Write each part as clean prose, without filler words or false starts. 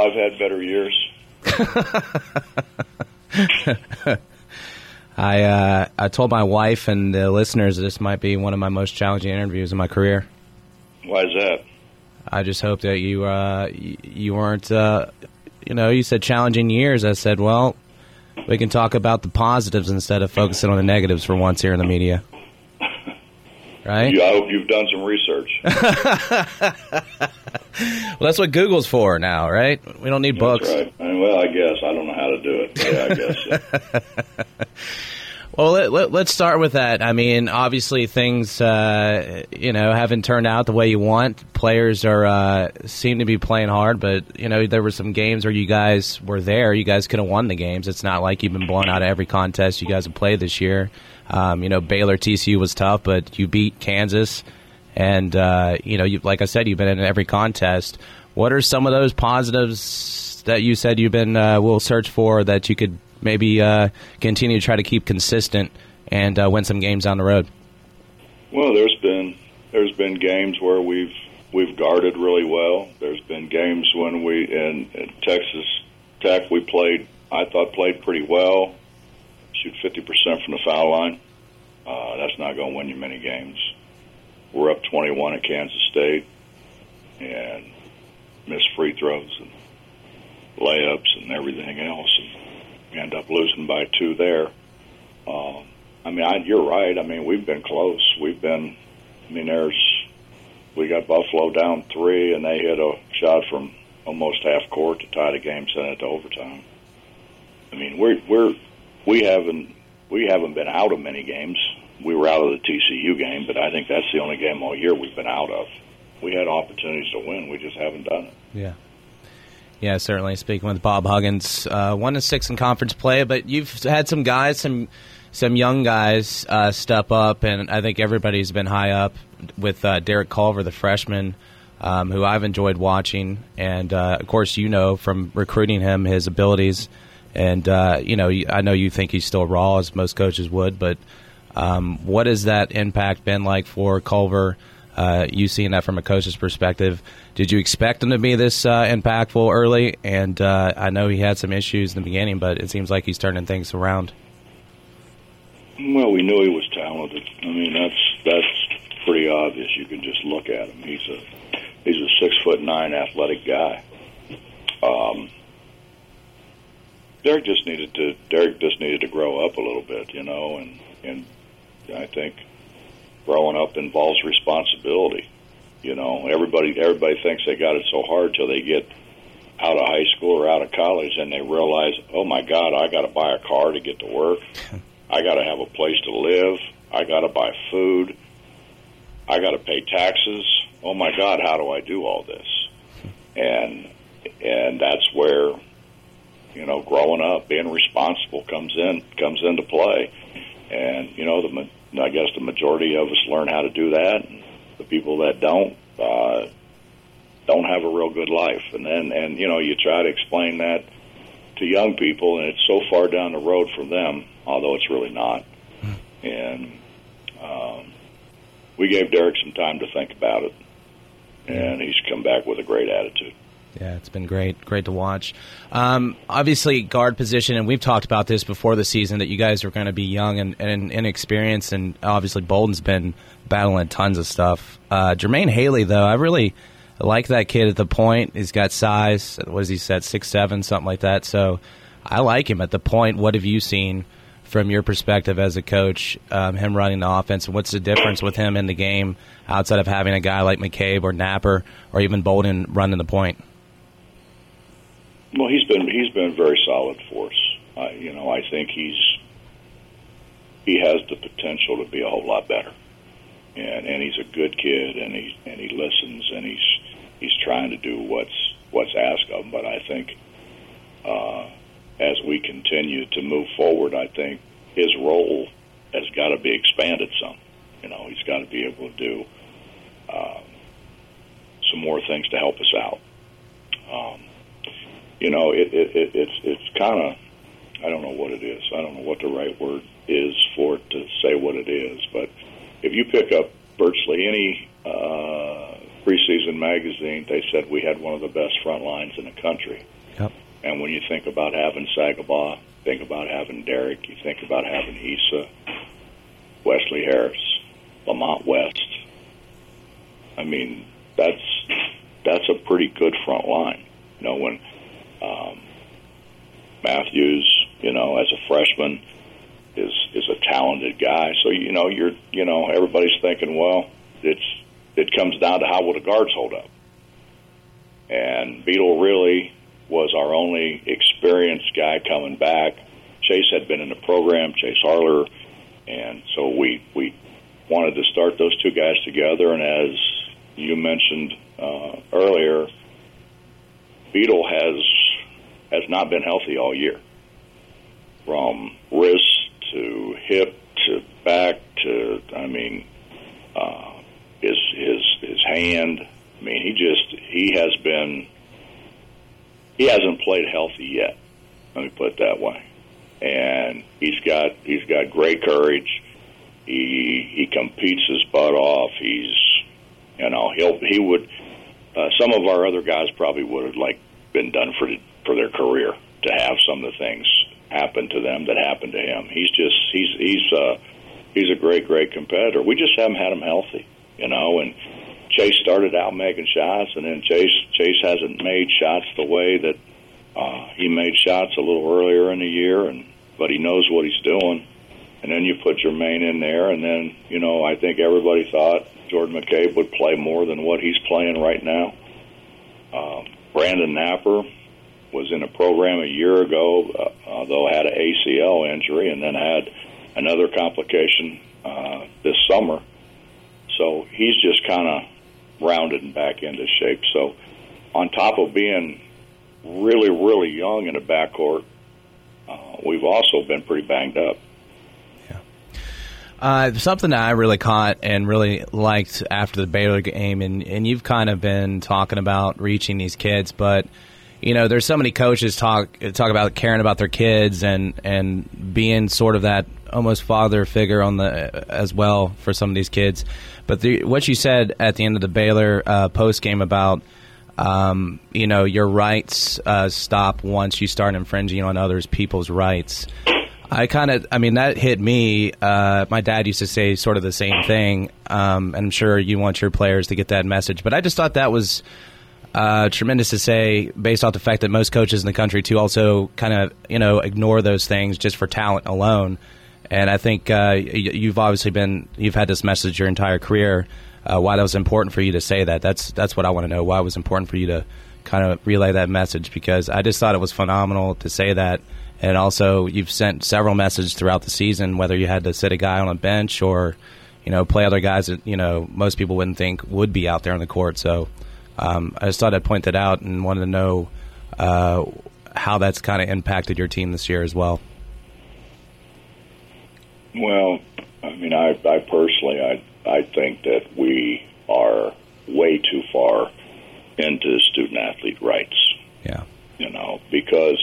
I've had better years. I told my wife and the listeners this might be one of my most challenging interviews in my career. Why is that? I just hope that you weren't, you said challenging years. I said, well, we can talk about the positives instead of focusing on the negatives for once here in the media. Right? I hope you've done some research. Well, that's what Google's for now, right? We don't need books. That's right. Well, I guess. I don't know how to do it. Yeah, I guess so. Well, let's start with that. I mean, obviously things, haven't turned out the way you want. Players seem to be playing hard, but, there were some games where you guys were there. You guys could have won the games. It's not like you've been blown out of every contest you guys have played this year. Baylor, TCU was tough, but you beat Kansas. And, like I said, you've been in every contest. What are some of those positives that you said you've been will search for that you could maybe continue to try to keep consistent and win some games down the road? Well, there's been games where we've guarded really well. There's been games when we in Texas Tech I thought played pretty well. Shoot 50% from the foul line. That's not going to win you many games. We're up 21 at Kansas State and miss free throws and layups and everything else, and we end up losing by 2 there. You're right. We've been close. We got Buffalo down 3, and they hit a shot from almost half court to tie the game, send it to overtime. We haven't been out of many games. We were out of the TCU game, but I think that's the only game all year we've been out of. We had opportunities to win. We just haven't done it. Yeah. Yeah, certainly. Speaking with Bob Huggins, 1-6 in conference play, but you've had some guys, some young guys step up, and I think everybody's been high up with Derek Culver, the freshman, who I've enjoyed watching. And, of course, from recruiting him, his abilities. And, I know you think he's still raw, as most coaches would, but what has that impact been like for Culver? You seeing that from a coach's perspective. Did you expect him to be this impactful early? And I know he had some issues in the beginning, but it seems like he's turning things around. Well, we knew he was talented. That's pretty obvious. You can just look at him. He's a 6'9" athletic guy. Derek just needed to grow up a little bit, and I think growing up involves responsibility. Everybody thinks they got it so hard till they get out of high school or out of college, and they realize, oh my God, I got to buy a car to get to work. I got to have a place to live. I got to buy food. I got to pay taxes. Oh my God, how do I do all this? And that's where, growing up, being responsible comes into play. And, I guess the majority of us learn how to do that. And the people that don't have a real good life. And you try to explain that to young people, and it's so far down the road from them, although it's really not. And we gave Derek some time to think about it, and he's come back with a great attitude. Yeah, it's been great to watch. Obviously, guard position, and we've talked about this before the season, that you guys are going to be young and inexperienced, and obviously Bolden's been battling tons of stuff. Jermaine Haley, though, I really like that kid at the point. He's got size. What has he said, 6'7", something like that. So I like him at the point. What have you seen from your perspective as a coach, him running the offense, and what's the difference with him in the game outside of having a guy like McCabe or Napper or even Bolden running the point? Well, he's been very solid for us. I think he has the potential to be a whole lot better, and he's a good kid, and he listens, and he's trying to do what's asked of him. But I think as we continue to move forward, I think his role has got to be expanded some. He's got to be able to do some more things to help us out. It's kind of, I don't know what it is. I don't know what the right word is for it to say what it is. But if you pick up virtually any preseason magazine, they said we had one of the best front lines in the country. Yep. And when you think about having Sagaba, think about having Derek, you think about having Issa, Wesley Harris, Lamont West. I mean, that's a pretty good front line. You know, when Matthews, you know, as a freshman, is a talented guy. So everybody's thinking, well, it comes down to how will the guards hold up. And Beetle really was our only experienced guy coming back. Chase had been in the program, Chase Harler, and so we wanted to start those two guys together. And as you mentioned earlier, Beetle has not been healthy all year, from wrist to hip to back to, I mean, his hand. I mean, he hasn't played healthy yet. Let me put it that way. And he's got great courage. He competes his butt off. He would. Some of our other guys probably would have been done for their career to have some of the things happen to them that happened to him. He's a great competitor. We just haven't had him healthy, you know. And Chase started out making shots, and then Chase hasn't made shots the way that he made shots a little earlier in the year, but he knows what he's doing. And then you put Jermaine in there, and then, you know, I think everybody thought Jordan McCabe would play more than what he's playing right now. Brandon Napper was in a program a year ago, though had an ACL injury, and then had another complication this summer. So he's just kind of rounded back into shape. So on top of being really, really young in the backcourt, we've also been pretty banged up. Something that I really caught and really liked after the Baylor game, and you've kind of been talking about reaching these kids, but you know, there's so many coaches talk about caring about their kids and being sort of that almost father figure as well for some of these kids. But what you said at the end of the Baylor post game about you know, your rights stop once you start infringing on others people's rights. That hit me. My dad used to say sort of the same thing, and I'm sure you want your players to get that message. But I just thought that was tremendous to say, based off the fact that most coaches in the country too also kind of, you know, ignore those things just for talent alone. And I think you've had this message your entire career. Why that was important for you to say that? That's what I want to know. Why it was important for you to kind of relay that message, because I just thought it was phenomenal to say that. And also, you've sent several messages throughout the season, whether you had to sit a guy on a bench or, you know, play other guys that, you know, most people wouldn't think would be out there on the court. So I just thought I'd point that out and wanted to know how that's kind of impacted your team this year as well. Well, I mean, I personally, I think that we are way too far into student-athlete rights. Yeah. You know, because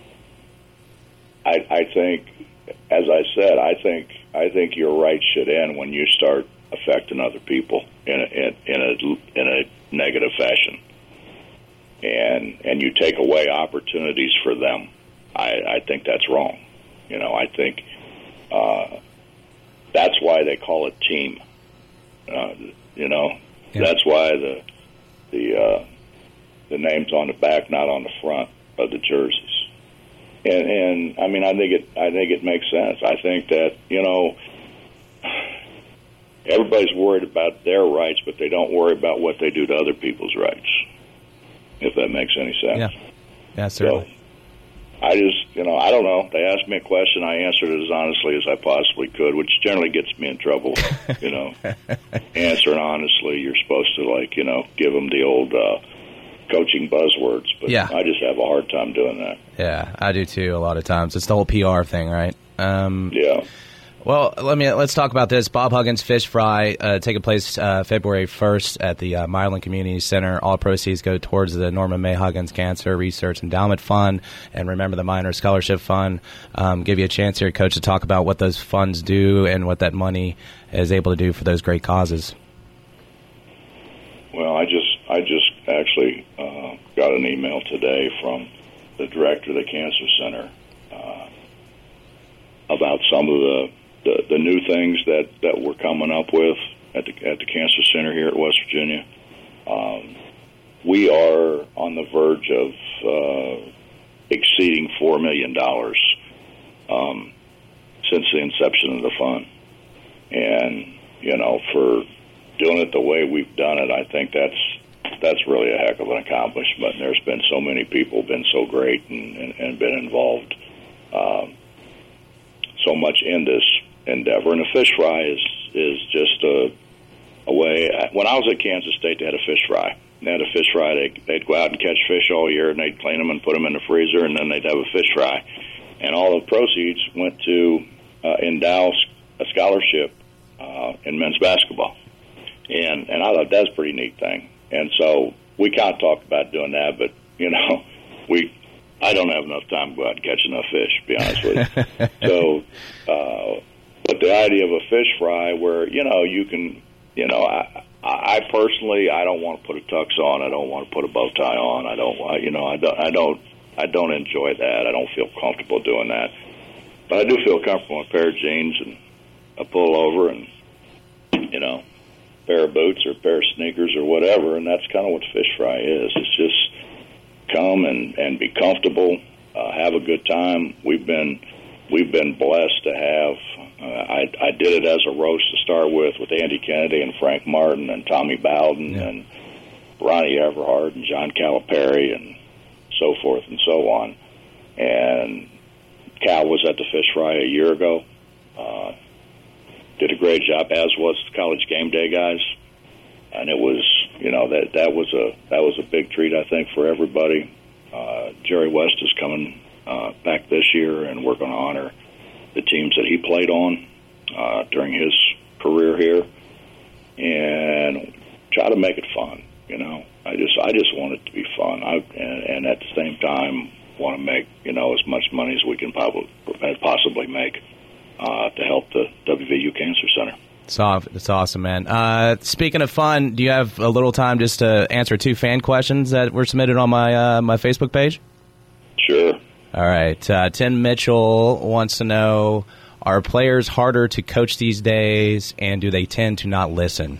I think, as I said, I think your rights should end when you start affecting other people in a negative fashion, and you take away opportunities for them. I think that's wrong. You know, I think that's why they call it team. You know, yeah. That's why the name's on the back, not on the front of the jerseys. And I mean, I think it makes sense. I think that, you know, everybody's worried about their rights, but they don't worry about what they do to other people's rights, if that makes any sense. Yeah, certainly. So I just, you know, I don't know. They asked me a question. I answered it as honestly as I possibly could, which generally gets me in trouble, you know. Answering honestly, you're supposed to, like, you know, give them the old coaching buzzwords, but yeah. I just have a hard time doing that. Yeah, I do too. A lot of times, it's the whole PR thing, right? Yeah. Well, let's talk about this. Bob Huggins Fish Fry taking place February 1st at the Mireland Community Center. All proceeds go towards the Norman May Huggins Cancer Research Endowment Fund, and remember the Minor Scholarship Fund. Give you a chance here, Coach, to talk about what those funds do and what that money is able to do for those great causes. Well, I just actually got an email today from the director of the Cancer Center about some of the new things that we're coming up with at the Cancer Center here at West Virginia. We are on the verge of exceeding $4 million since the inception of the fund. And, for doing it the way we've done it, I think that's really a heck of an accomplishment. And there's been so many people been so great and been involved so much in this endeavor. And a fish fry is just a way. When I was at Kansas State, they had a fish fry. They had a fish fry. They'd go out and catch fish all year, and they'd clean them and put them in the freezer, and then they'd have a fish fry. And all the proceeds went to endow a scholarship in men's basketball. And I thought that's a pretty neat thing. And so we kind of talked about doing that, but, I don't have enough time to go out and catch enough fish, to be honest with you. So, but the idea of a fish fry where, you can, I personally, I don't want to put a tux on. I don't want to put a bow tie on. I don't enjoy that. I don't feel comfortable doing that. But I do feel comfortable in a pair of jeans and a pullover and, a pair of boots or a pair of sneakers or whatever. And that's kind of what fish fry is. It's just come and be comfortable, have a good time. We've been blessed to have. I did it as a roast to start with Andy Kennedy and Frank Martin and Tommy Bowden and Ronnie Everhart and John Calipari and so forth and so on. And Cal was at the fish fry a year ago. Did a great job, as was the College Game Day guys. And it was, that was a big treat, I think, for everybody. Jerry West is coming back this year, and we're going to honor the teams that he played on during his career here, and try to make it fun. I just want it to be fun, and at the same time want to make as much money as we can possibly make to help the WVU Cancer Center. It's awesome, man. Speaking of fun, do you have a little time just to answer 2 fan questions that were submitted on my Facebook page? Sure. All right. Tim Mitchell wants to know, are players harder to coach these days, and do they tend to not listen?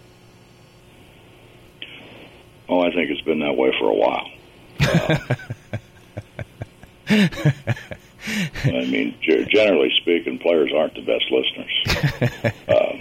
Oh, I think it's been that way for a while. I mean, generally speaking, players aren't the best listeners.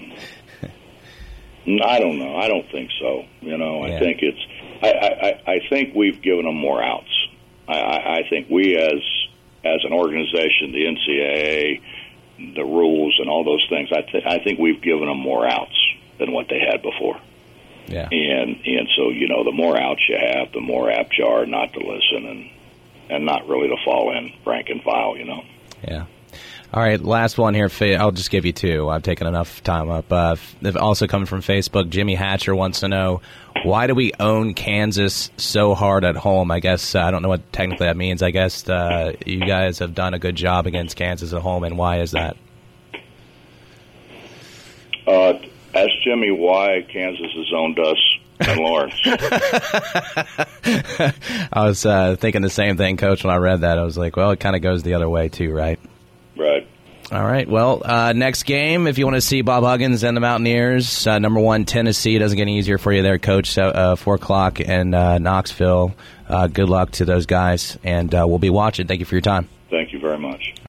I don't know. I don't think so. I think it's. I think we've given them more outs. I think we, as an organization, the NCAA, the rules, and all those things, I think we've given them more outs than what they had before. Yeah. And so the more outs you have, the more apt you are not to listen and not really to fall in rank and file. Yeah. All right, last one here. I'll just give you 2. I've taken enough time up. They've also come from Facebook. Jimmy Hatcher wants to know, why do we own Kansas so hard at home? I guess I don't know what technically that means. I guess you guys have done a good job against Kansas at home, and why is that? Ask Jimmy why Kansas has owned us and Lawrence. I was thinking the same thing, Coach, when I read that. I was like, well, it kind of goes the other way too, right? Right. All right. Well, next game, if you want to see Bob Huggins and the Mountaineers, number 1, Tennessee. Doesn't get any easier for you there, Coach. 4 o'clock in Knoxville. Good luck to those guys, and we'll be watching. Thank you for your time. Thank you very much.